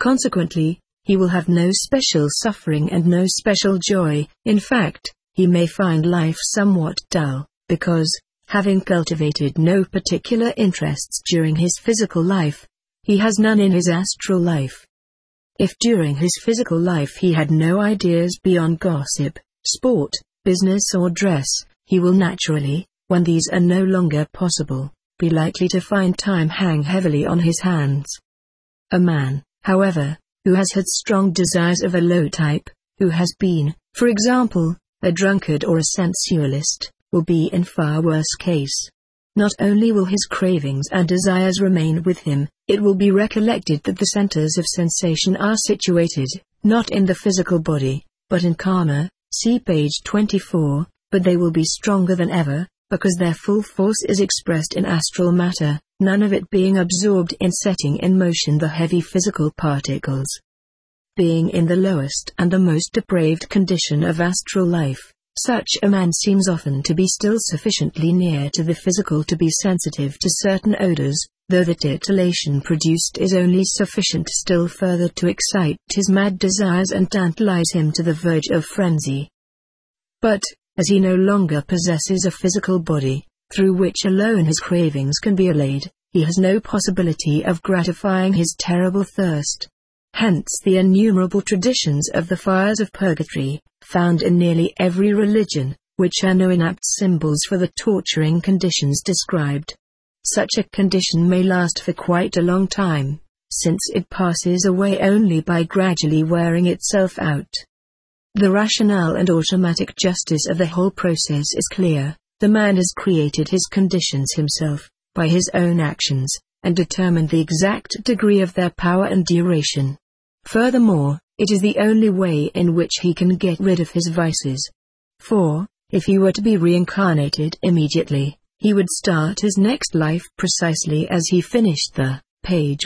Consequently, he will have no special suffering and no special joy. In fact, he may find life somewhat dull, because, having cultivated no particular interests during his physical life, he has none in his astral life. If during his physical life he had no ideas beyond gossip, sport, business or dress, he will naturally, when these are no longer possible, be likely to find time hang heavily on his hands. A man, however, who has had strong desires of a low type, who has been, for example, a drunkard or a sensualist, will be in far worse case. Not only will his cravings and desires remain with him, it will be recollected that the centers of sensation are situated, not in the physical body, but in karma, see page 24, but they will be stronger than ever, because their full force is expressed in astral matter, none of it being absorbed in setting in motion the heavy physical particles. Being in the lowest and the most depraved condition of astral life, such a man seems often to be still sufficiently near to the physical to be sensitive to certain odors, though the titillation produced is only sufficient still further to excite his mad desires and tantalize him to the verge of frenzy. But, as he no longer possesses a physical body, through which alone his cravings can be allayed, he has no possibility of gratifying his terrible thirst. Hence the innumerable traditions of the fires of purgatory, found in nearly every religion, which are no inapt symbols for the torturing conditions described. Such a condition may last for quite a long time, since it passes away only by gradually wearing itself out. The rationale and automatic justice of the whole process is clear. The man has created his conditions himself, by his own actions, and determined the exact degree of their power and duration. Furthermore, it is the only way in which he can get rid of his vices. For, if he were to be reincarnated immediately, he would start his next life precisely as he finished the, page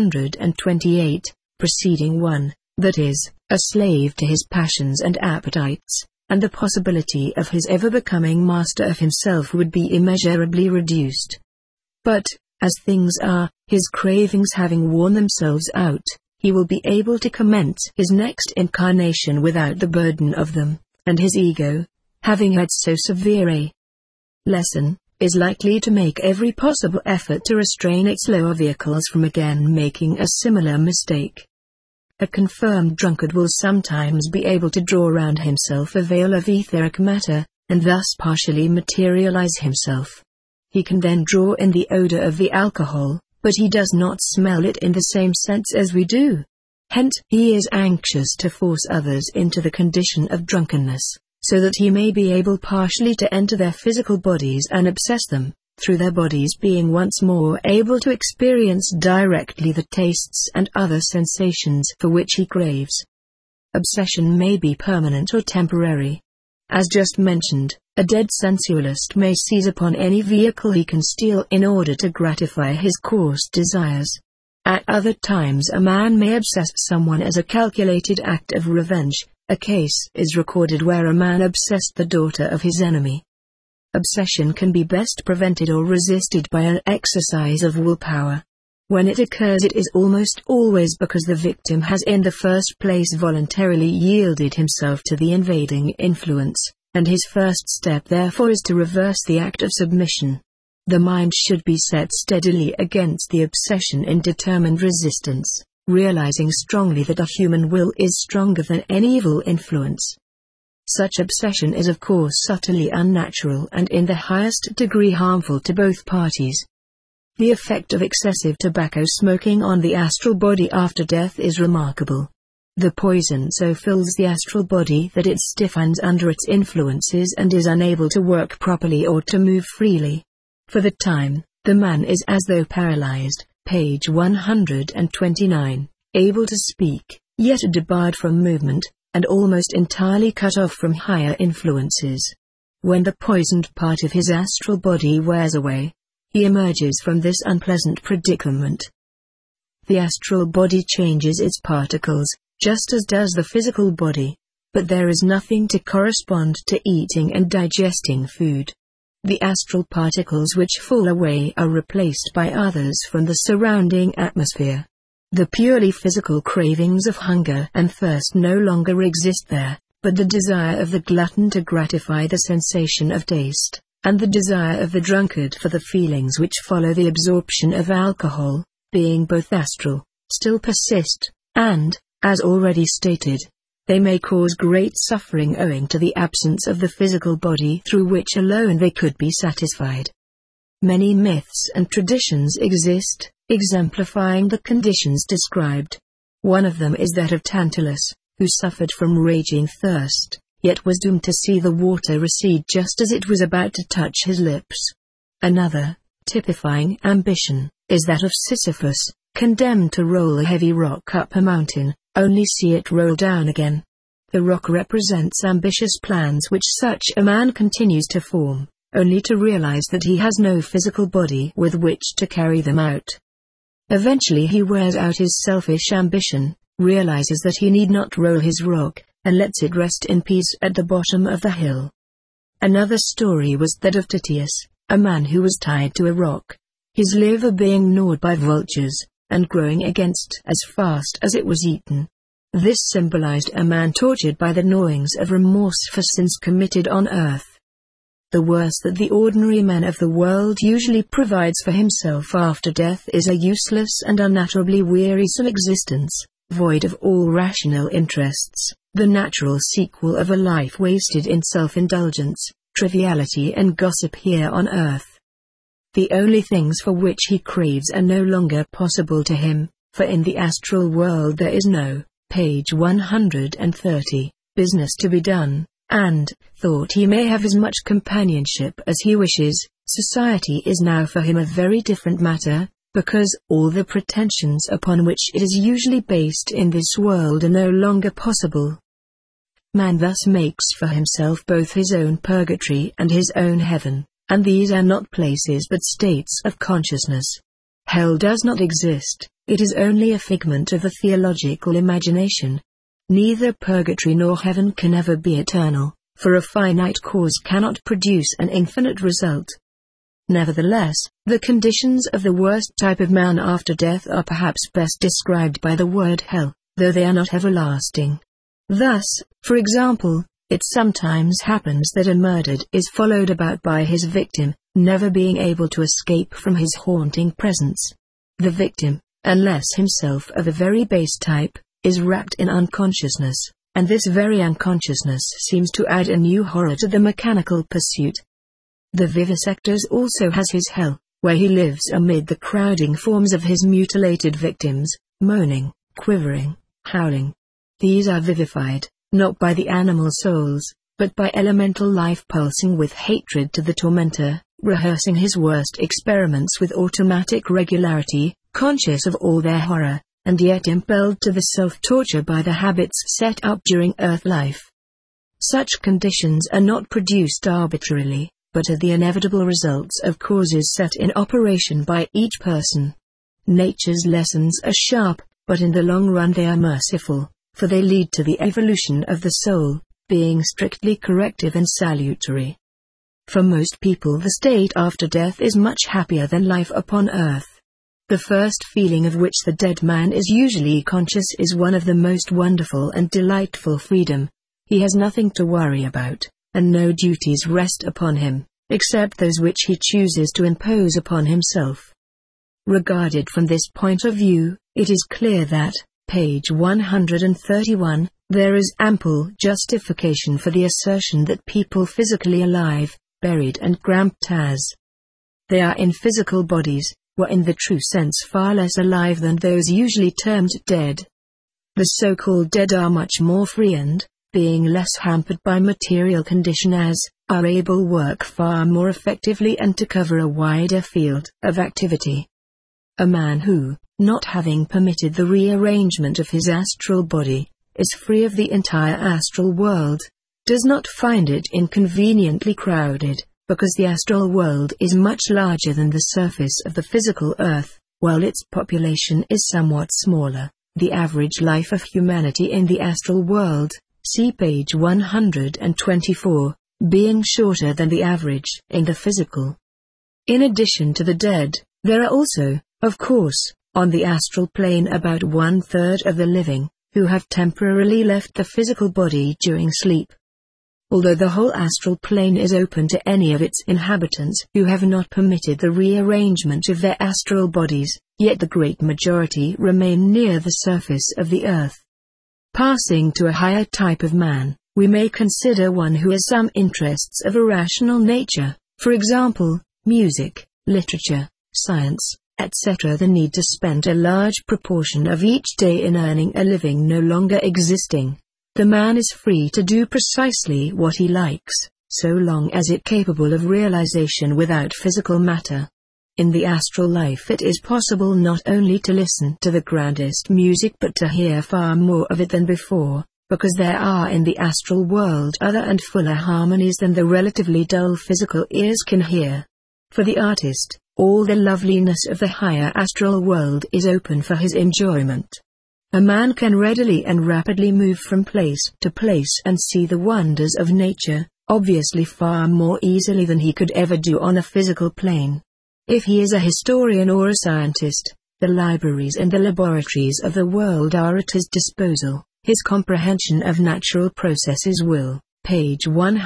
128, preceding one, that is, a slave to his passions and appetites, and the possibility of his ever becoming master of himself would be immeasurably reduced. But, as things are, his cravings having worn themselves out, he will be able to commence his next incarnation without the burden of them, and his ego, having had so severe a lesson, is likely to make every possible effort to restrain its lower vehicles from again making a similar mistake. A confirmed drunkard will sometimes be able to draw around himself a veil of etheric matter, and thus partially materialize himself. He can then draw in the odor of the alcohol, but he does not smell it in the same sense as we do. Hence, he is anxious to force others into the condition of drunkenness, so that he may be able partially to enter their physical bodies and obsess them, through their bodies being once more able to experience directly the tastes and other sensations for which he craves. Obsession may be permanent or temporary. As just mentioned, a dead sensualist may seize upon any vehicle he can steal in order to gratify his coarse desires. At other times a man may obsess someone as a calculated act of revenge. A case is recorded where a man obsessed the daughter of his enemy. Obsession can be best prevented or resisted by an exercise of willpower. When it occurs, it is almost always because the victim has in the first place voluntarily yielded himself to the invading influence, and his first step therefore is to reverse the act of submission. The mind should be set steadily against the obsession in determined resistance, realizing strongly that a human will is stronger than any evil influence. Such obsession is of course subtly unnatural and in the highest degree harmful to both parties. The effect of excessive tobacco smoking on the astral body after death is remarkable. The poison so fills the astral body that it stiffens under its influences and is unable to work properly or to move freely. For the time, the man is as though paralyzed, page 129, able to speak, yet debarred from movement, and almost entirely cut off from higher influences. When the poisoned part of his astral body wears away, he emerges from this unpleasant predicament. The astral body changes its particles, just as does the physical body, but there is nothing to correspond to eating and digesting food. The astral particles which fall away are replaced by others from the surrounding atmosphere. The purely physical cravings of hunger and thirst no longer exist there, but the desire of the glutton to gratify the sensation of taste, and the desire of the drunkard for the feelings which follow the absorption of alcohol, being both astral, still persist, and, as already stated, they may cause great suffering owing to the absence of the physical body through which alone they could be satisfied. Many myths and traditions exist, exemplifying the conditions described. One of them is that of Tantalus, who suffered from raging thirst, yet was doomed to see the water recede just as it was about to touch his lips. Another, typifying ambition, is that of Sisyphus, condemned to roll a heavy rock up a mountain, only see it roll down again. The rock represents ambitious plans which such a man continues to form, only to realize that he has no physical body with which to carry them out. Eventually he wears out his selfish ambition, realizes that he need not roll his rock, and lets it rest in peace at the bottom of the hill. Another story was that of Titius, a man who was tied to a rock, his liver being gnawed by vultures, and growing against as fast as it was eaten. This symbolized a man tortured by the gnawings of remorse for sins committed on earth. The worst that the ordinary man of the world usually provides for himself after death is a useless and unutterably wearisome existence, void of all rational interests, the natural sequel of a life wasted in self-indulgence, triviality and gossip here on earth. The only things for which he craves are no longer possible to him, for in the astral world there is no, page 130, business to be done, and, thought he may have as much companionship as he wishes, society is now for him a very different matter, because all the pretensions upon which it is usually based in this world are no longer possible. Man thus makes for himself both his own purgatory and his own heaven, and these are not places but states of consciousness. Hell does not exist, it is only a figment of the theological imagination. Neither purgatory nor heaven can ever be eternal, for a finite cause cannot produce an infinite result. Nevertheless, the conditions of the worst type of man after death are perhaps best described by the word hell, though they are not everlasting. Thus, for example, it sometimes happens that a murdered is followed about by his victim, never being able to escape from his haunting presence. The victim, unless himself of a very base type, is wrapped in unconsciousness, and this very unconsciousness seems to add a new horror to the mechanical pursuit. The vivisector also has his hell, where he lives amid the crowding forms of his mutilated victims, moaning, quivering, howling. These are vivified, not by the animal souls, but by elemental life pulsing with hatred to the tormentor, rehearsing his worst experiments with automatic regularity, conscious of all their horror, and yet impelled to the self-torture by the habits set up during earth life. Such conditions are not produced arbitrarily, but are the inevitable results of causes set in operation by each person. Nature's lessons are sharp, but in the long run they are merciful, for they lead to the evolution of the soul, being strictly corrective and salutary. For most people the state after death is much happier than life upon earth. The first feeling of which the dead man is usually conscious is one of the most wonderful and delightful freedom. He has nothing to worry about, and no duties rest upon him, except those which he chooses to impose upon himself. Regarded from this point of view, it is clear that, page 131, there is ample justification for the assertion that people physically alive, buried and cramped as they are in physical bodies, were in the true sense far less alive than those usually termed dead. The so-called dead are much more free and, being less hampered by material condition are able work far more effectively and to cover a wider field of activity. A man who, not having permitted the rearrangement of his astral body, is free of the entire astral world, does not find it inconveniently crowded, because the astral world is much larger than the surface of the physical earth, while its population is somewhat smaller. The average life of humanity in the astral world, see page 124, being shorter than the average in the physical. In addition to the dead, there are also, of course, On the astral plane, about 1/3 of the living, who have temporarily left the physical body during sleep. Although the whole astral plane is open to any of its inhabitants who have not permitted the rearrangement of their astral bodies, yet the great majority remain near the surface of the earth. Passing to a higher type of man, we may consider one who has some interests of a rational nature, for example, music, literature, science, etc. The need to spend a large proportion of each day in earning a living no longer existing. The man is free to do precisely what he likes, so long as it is capable of realization without physical matter. In the astral life it is possible not only to listen to the grandest music but to hear far more of it than before, because there are in the astral world other and fuller harmonies than the relatively dull physical ears can hear. For the artist, all the loveliness of the higher astral world is open for his enjoyment. A man can readily and rapidly move from place to place and see the wonders of nature, obviously far more easily than he could ever do on a physical plane. If he is a historian or a scientist, the libraries and the laboratories of the world are at his disposal. His comprehension of natural processes will, page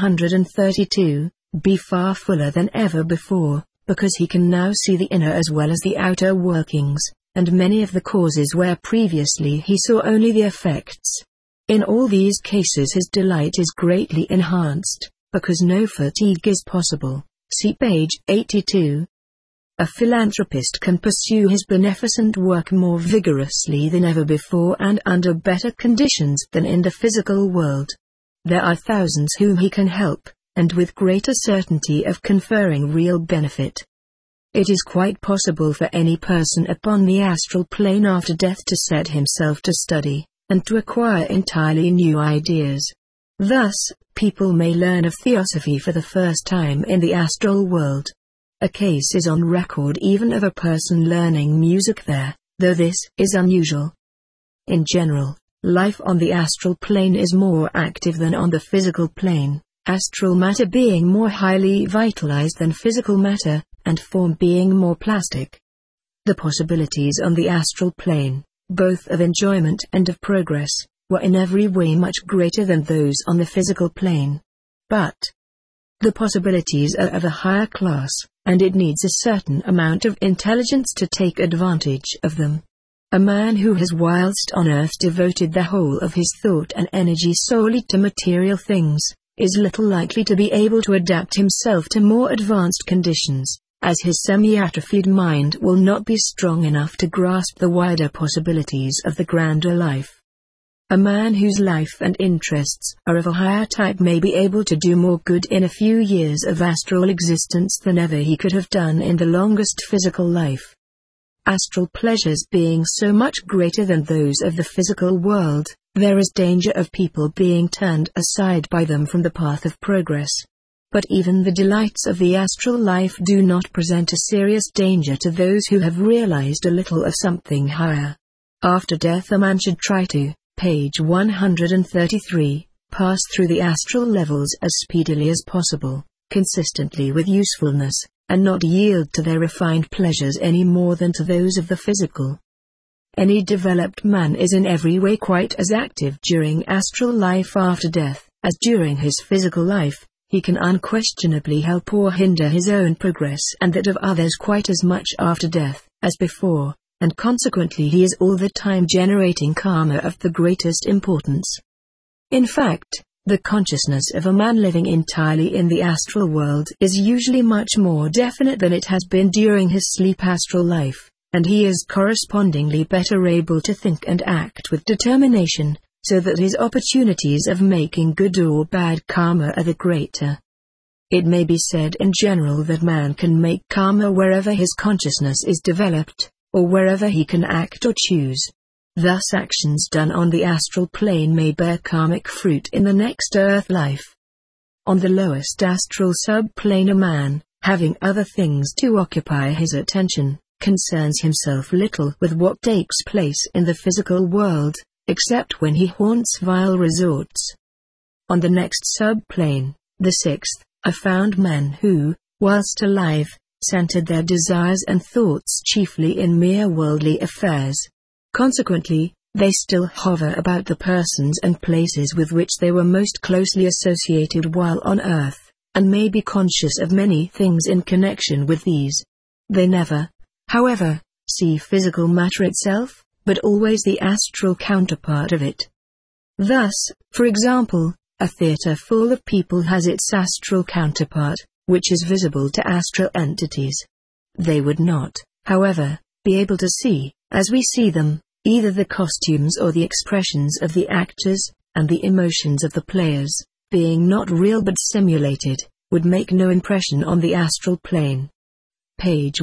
132, be far fuller than ever before, because he can now see the inner as well as the outer workings, and many of the causes where previously he saw only the effects. In all these cases his delight is greatly enhanced, because no fatigue is possible. See page 82. A philanthropist can pursue his beneficent work more vigorously than ever before and under better conditions than in the physical world. There are thousands whom he can help, and with greater certainty of conferring real benefit. It is quite possible for any person upon the astral plane after death to set himself to study, and to acquire entirely new ideas. Thus, people may learn of theosophy for the first time in the astral world. A case is on record even of a person learning music there, though this is unusual. In general, life on the astral plane is more active than on the physical plane, astral matter being more highly vitalized than physical matter, and form being more plastic. The possibilities on the astral plane, both of enjoyment and of progress, were in every way much greater than those on the physical plane. But the possibilities are of a higher class, and it needs a certain amount of intelligence to take advantage of them. A man who has whilst on earth devoted the whole of his thought and energy solely to material things, is little likely to be able to adapt himself to more advanced conditions, as his semi-atrophied mind will not be strong enough to grasp the wider possibilities of the grander life. A man whose life and interests are of a higher type may be able to do more good in a few years of astral existence than ever he could have done in the longest physical life. Astral pleasures being so much greater than those of the physical world, there is danger of people being turned aside by them from the path of progress. But even the delights of the astral life do not present a serious danger to those who have realized a little of something higher. After death a man should try to, page 133, pass through the astral levels as speedily as possible, consistently with usefulness, and not yield to their refined pleasures any more than to those of the physical. Any developed man is in every way quite as active during astral life after death, as during his physical life. He can unquestionably help or hinder his own progress and that of others quite as much after death as before, and consequently he is all the time generating karma of the greatest importance. In fact, the consciousness of a man living entirely in the astral world is usually much more definite than it has been during his sleep astral life, and he is correspondingly better able to think and act with determination, so that his opportunities of making good or bad karma are the greater. It may be said in general that man can make karma wherever his consciousness is developed, or wherever he can act or choose. Thus actions done on the astral plane may bear karmic fruit in the next earth life. On the lowest astral subplane a man, having other things to occupy his attention, concerns himself little with what takes place in the physical world, except when he haunts vile resorts. On the next subplane, the sixth, are found men who, whilst alive, centered their desires and thoughts chiefly in mere worldly affairs. Consequently, they still hover about the persons and places with which they were most closely associated while on earth, and may be conscious of many things in connection with these. They never, however, see physical matter itself, but always the astral counterpart of it. Thus, for example, a theater full of people has its astral counterpart, which is visible to astral entities. They would not, however, be able to see, as we see them, either the costumes or the expressions of the actors, and the emotions of the players, being not real but simulated, would make no impression on the astral plane. Page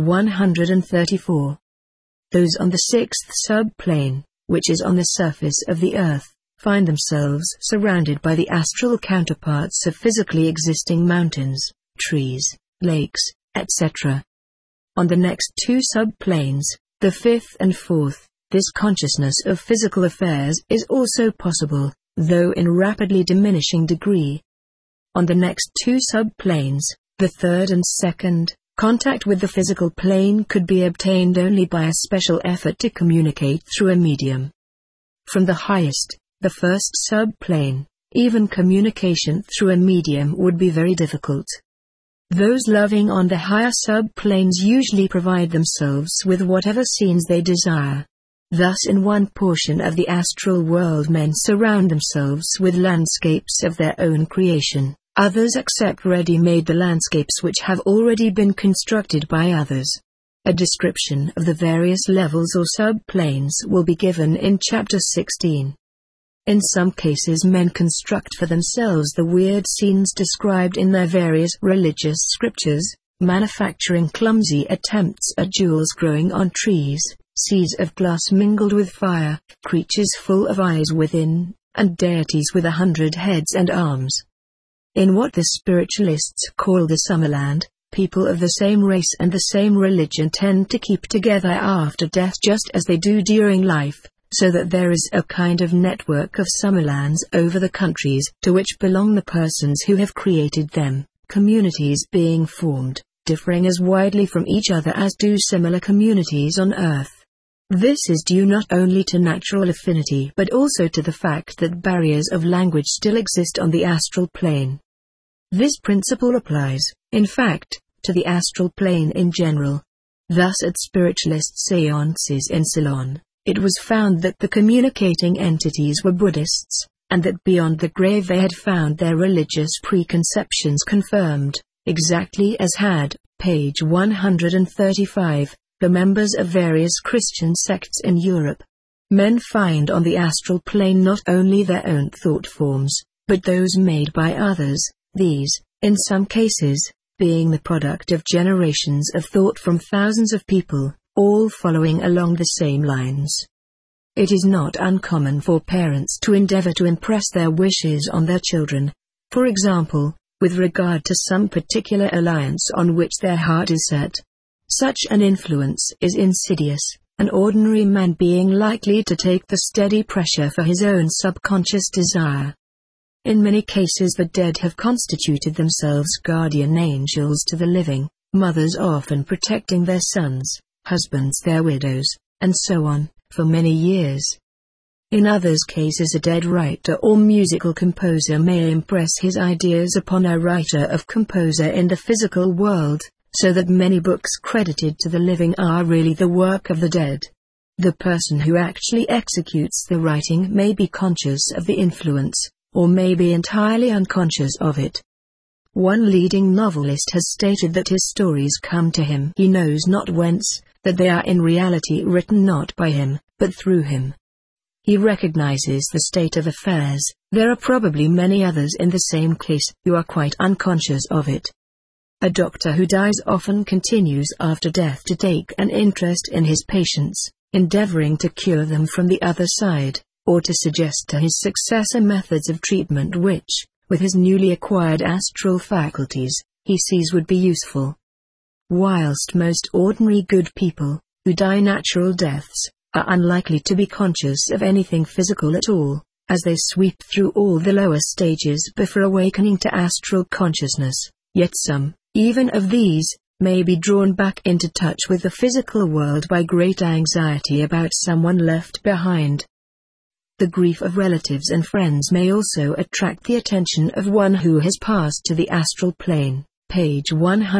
134. Those on the sixth subplane, which is on the surface of the earth, find themselves surrounded by the astral counterparts of physically existing mountains, trees, lakes, etc. On the next two subplanes, the fifth and fourth, this consciousness of physical affairs is also possible, though in rapidly diminishing degree. On the next two subplanes, the third and second, contact with the physical plane could be obtained only by a special effort to communicate through a medium. From the highest, the first subplane, even communication through a medium would be very difficult. Those loving on the higher subplanes usually provide themselves with whatever scenes they desire. Thus in one portion of the astral world men surround themselves with landscapes of their own creation, others accept ready-made the landscapes which have already been constructed by others. A description of the various levels or subplanes will be given in Chapter 16. In some cases men construct for themselves the weird scenes described in their various religious scriptures, manufacturing clumsy attempts at jewels growing on trees, seas of glass mingled with fire, creatures full of eyes within, and deities with 100 heads and arms. In what the spiritualists call the Summerland, people of the same race and the same religion tend to keep together after death just as they do during life, so that there is a kind of network of Summerlands over the countries to which belong the persons who have created them, communities being formed, differing as widely from each other as do similar communities on Earth. This is due not only to natural affinity but also to the fact that barriers of language still exist on the astral plane. This principle applies, in fact, to the astral plane in general. Thus at spiritualist séances in Ceylon, it was found that the communicating entities were Buddhists, and that beyond the grave they had found their religious preconceptions confirmed, exactly as had, page 135, the members of various Christian sects in Europe. Men find on the astral plane not only their own thought forms, but those made by others, these, in some cases, being the product of generations of thought from thousands of people, all following along the same lines. It is not uncommon for parents to endeavor to impress their wishes on their children, for example, with regard to some particular alliance on which their heart is set. Such an influence is insidious, an ordinary man being likely to take the steady pressure for his own subconscious desire. In many cases the dead have constituted themselves guardian angels to the living, mothers often protecting their sons, husbands their widows, and so on, for many years. In others cases a dead writer or musical composer may impress his ideas upon a writer of composer in the physical world, so that many books credited to the living are really the work of the dead. The person who actually executes the writing may be conscious of the influence, or may be entirely unconscious of it. One leading novelist has stated that his stories come to him he knows not whence, that they are in reality written not by him, but through him. He recognizes the state of affairs. There are probably many others in the same case who are quite unconscious of it. A doctor who dies often continues after death to take an interest in his patients, endeavoring to cure them from the other side, or to suggest to his successor methods of treatment which, with his newly acquired astral faculties, he sees would be useful. Whilst most ordinary good people, who die natural deaths, are unlikely to be conscious of anything physical at all, as they sweep through all the lower stages before awakening to astral consciousness, yet some, even of these, may be drawn back into touch with the physical world by great anxiety about someone left behind. The grief of relatives and friends may also attract the attention of one who has passed to the astral plane, page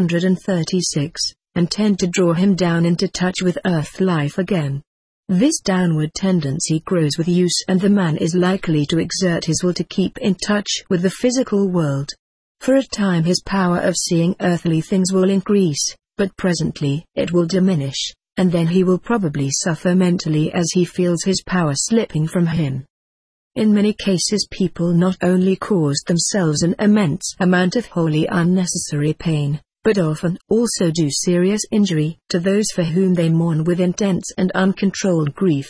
136, and tend to draw him down into touch with earth life again. This downward tendency grows with use, and the man is likely to exert his will to keep in touch with the physical world. For a time his power of seeing earthly things will increase, but presently it will diminish, and then he will probably suffer mentally as he feels his power slipping from him. In many cases people not only cause themselves an immense amount of wholly unnecessary pain, but often also do serious injury to those for whom they mourn with intense and uncontrolled grief.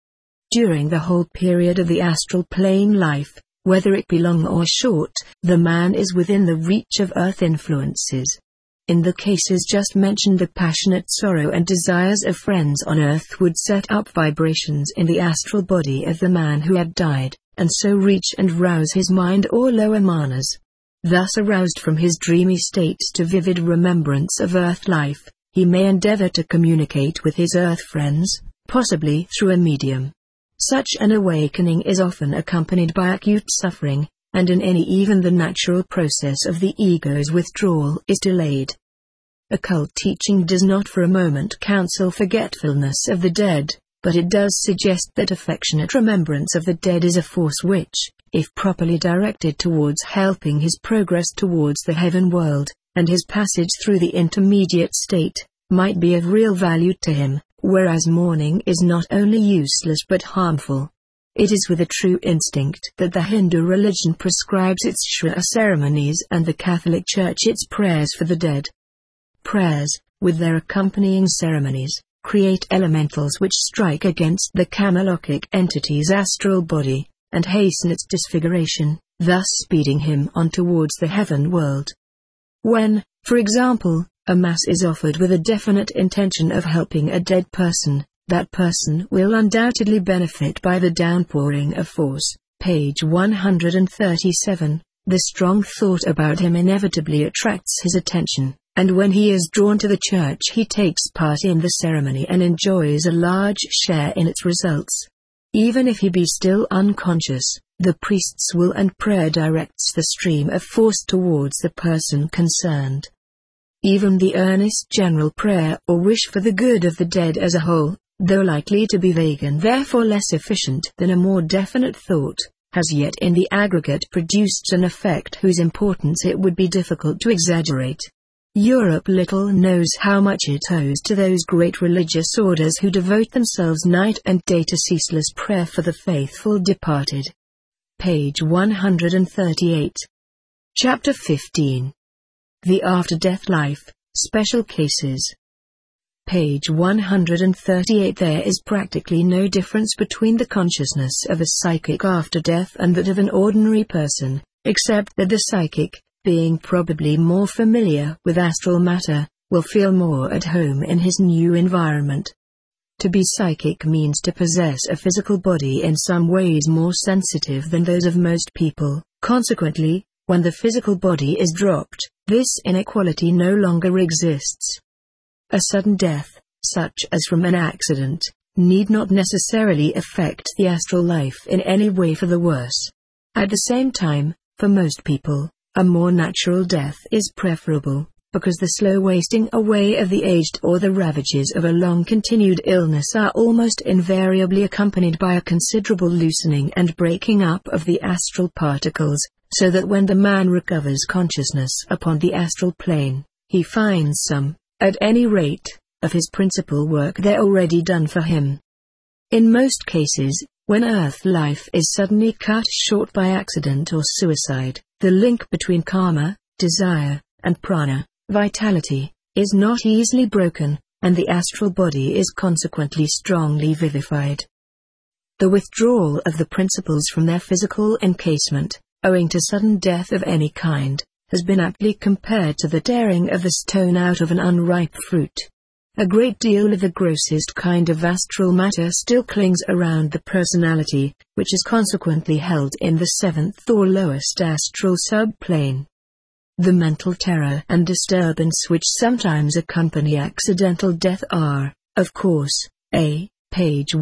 During the whole period of the astral plane life, whether it be long or short, the man is within the reach of earth influences. In the cases just mentioned, the passionate sorrow and desires of friends on earth would set up vibrations in the astral body of the man who had died, and so reach and rouse his mind or lower manas. Thus aroused from his dreamy states to vivid remembrance of earth life, he may endeavor to communicate with his earth friends, possibly through a medium. Such an awakening is often accompanied by acute suffering, and in any even the natural process of the ego's withdrawal is delayed. Occult teaching does not for a moment counsel forgetfulness of the dead, but it does suggest that affectionate remembrance of the dead is a force which, if properly directed towards helping his progress towards the heaven world, and his passage through the intermediate state, might be of real value to him, whereas mourning is not only useless but harmful. It is with a true instinct that the Hindu religion prescribes its Shraddha ceremonies and the Catholic Church its prayers for the dead. Prayers, with their accompanying ceremonies, create elementals which strike against the Kamalokhic entity's astral body, and hasten its disfiguration, thus speeding him on towards the heaven world. When, for example, a mass is offered with a definite intention of helping a dead person, that person will undoubtedly benefit by the downpouring of force, page 137. The strong thought about him inevitably attracts his attention, and when he is drawn to the church he takes part in the ceremony and enjoys a large share in its results. Even if he be still unconscious, the priest's will and prayer directs the stream of force towards the person concerned. Even the earnest general prayer or wish for the good of the dead as a whole, though likely to be vague and therefore less efficient than a more definite thought, has yet in the aggregate produced an effect whose importance it would be difficult to exaggerate. Europe little knows how much it owes to those great religious orders who devote themselves night and day to ceaseless prayer for the faithful departed. Page 138. Chapter 15. The After-Death Life, Special Cases. Page 138. There is practically no difference between the consciousness of a psychic after death and that of an ordinary person, except that the psychic, being probably more familiar with astral matter, will feel more at home in his new environment. To be psychic means to possess a physical body in some ways more sensitive than those of most people. Consequently, when the physical body is dropped, this inequality no longer exists. A sudden death, such as from an accident, need not necessarily affect the astral life in any way for the worse. At the same time, for most people, a more natural death is preferable, because the slow wasting away of the aged or the ravages of a long-continued illness are almost invariably accompanied by a considerable loosening and breaking up of the astral particles, so that when the man recovers consciousness upon the astral plane, he finds some, at any rate, of his principal work there already done for him. In most cases, when earth life is suddenly cut short by accident or suicide, the link between karma, desire, and prana, vitality, is not easily broken, and the astral body is consequently strongly vivified. The withdrawal of the principles from their physical encasement, owing to sudden death of any kind, has been aptly compared to the tearing of the stone out of an unripe fruit. A great deal of the grossest kind of astral matter still clings around the personality, which is consequently held in the seventh or lowest astral subplane. The mental terror and disturbance which sometimes accompany accidental death are, of course, page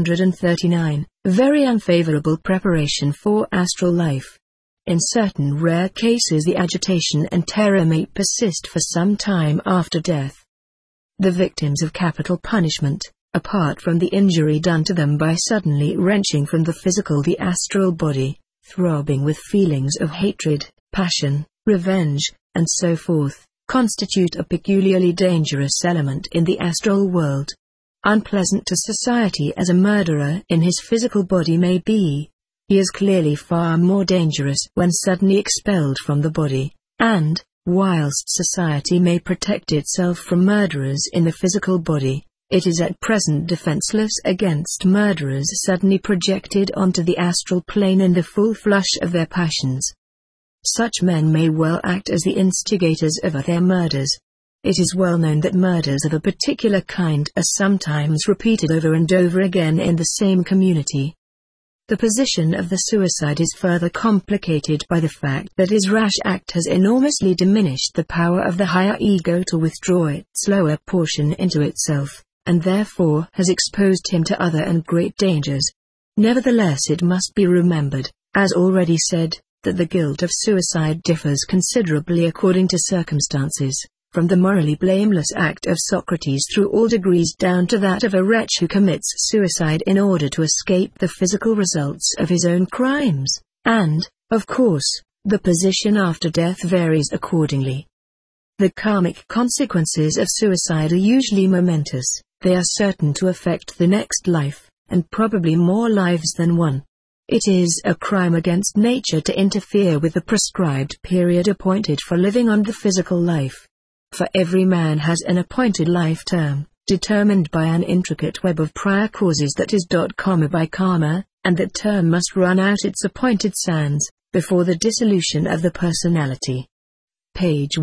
139, very unfavorable preparation for astral life. In certain rare cases the agitation and terror may persist for some time after death. The victims of capital punishment, apart from the injury done to them by suddenly wrenching from the astral body, throbbing with feelings of hatred, passion, revenge, and so forth, constitute a peculiarly dangerous element in the astral world. Unpleasant to society as a murderer in his physical body may be, he is clearly far more dangerous when suddenly expelled from the body, and, whilst society may protect itself from murderers in the physical body, it is at present defenseless against murderers suddenly projected onto the astral plane in the full flush of their passions. Such men may well act as the instigators of other murders. It is well known that murders of a particular kind are sometimes repeated over and over again in the same community. The position of the suicide is further complicated by the fact that his rash act has enormously diminished the power of the higher ego to withdraw its lower portion into itself, and therefore has exposed him to other and great dangers. Nevertheless, it must be remembered, as already said, that the guilt of suicide differs considerably according to circumstances, from the morally blameless act of Socrates through all degrees down to that of a wretch who commits suicide in order to escape the physical results of his own crimes, and, of course, the position after death varies accordingly. The karmic consequences of suicide are usually momentous. They are certain to affect the next life, and probably more lives than one. It is a crime against nature to interfere with the prescribed period appointed for living on the physical life. For every man has an appointed life term, determined by an intricate web of prior causes that is comma by comma, and that term must run out its appointed sands, before the dissolution of the personality. Page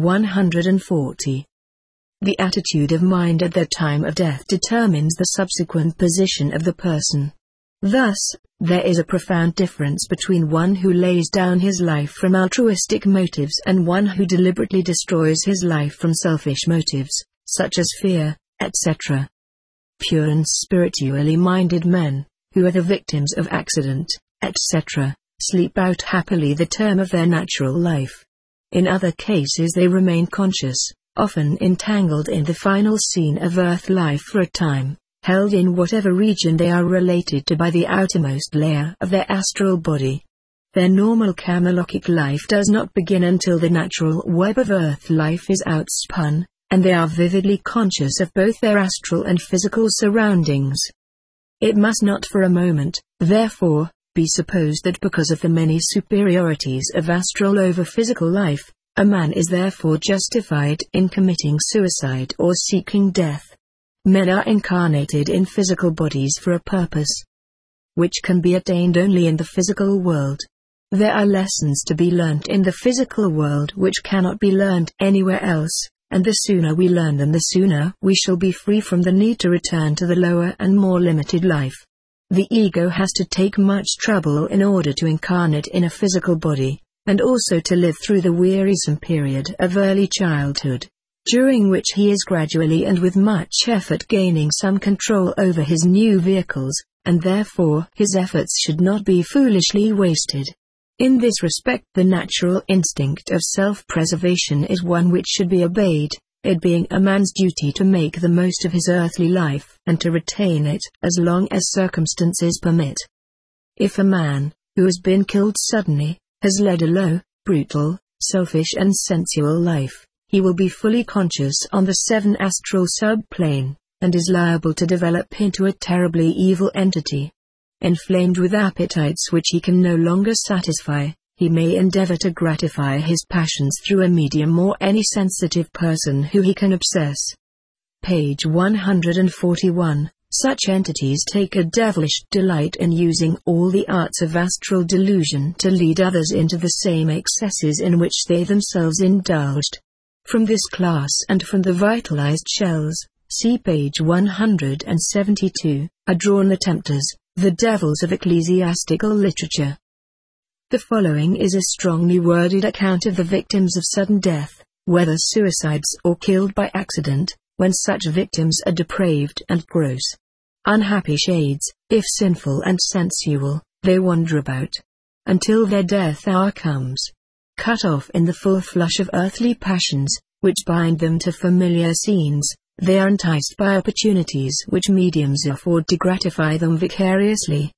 140. The attitude of mind at the time of death determines the subsequent position of the person. Thus, there is a profound difference between one who lays down his life from altruistic motives and one who deliberately destroys his life from selfish motives, such as fear, etc. Pure and spiritually minded men, who are the victims of accident, etc., sleep out happily the term of their natural life. In other cases they remain conscious, often entangled in the final scene of earth life for a time, held in whatever region they are related to by the outermost layer of their astral body. Their normal camalogic life does not begin until the natural web of earth life is outspun, and they are vividly conscious of both their astral and physical surroundings. It must not for a moment, therefore, be supposed that because of the many superiorities of astral over physical life, a man is therefore justified in committing suicide or seeking death. Men are incarnated in physical bodies for a purpose, which can be attained only in the physical world. There are lessons to be learnt in the physical world which cannot be learnt anywhere else, and the sooner we learn them the sooner we shall be free from the need to return to the lower and more limited life. The ego has to take much trouble in order to incarnate in a physical body, and also to live through the wearisome period of early childhood, during which he is gradually and with much effort gaining some control over his new vehicles, and therefore his efforts should not be foolishly wasted. In this respect the natural instinct of self-preservation is one which should be obeyed, it being a man's duty to make the most of his earthly life and to retain it as long as circumstances permit. If a man, who has been killed suddenly, has led a low, brutal, selfish and sensual life, he will be fully conscious on the 7 astral subplane, and is liable to develop into a terribly evil entity. Inflamed with appetites which he can no longer satisfy, he may endeavor to gratify his passions through a medium or any sensitive person who he can obsess. Page 141. Such entities take a devilish delight in using all the arts of astral delusion to lead others into the same excesses in which they themselves indulged. From this class and from the vitalized shells, see page 172, are drawn the tempters, the devils of ecclesiastical literature. The following is a strongly worded account of the victims of sudden death, whether suicides or killed by accident, when such victims are depraved and gross. Unhappy shades, if sinful and sensual, they wander about until their death hour comes. Cut off in the full flush of earthly passions, which bind them to familiar scenes, they are enticed by opportunities which mediums afford to gratify them vicariously,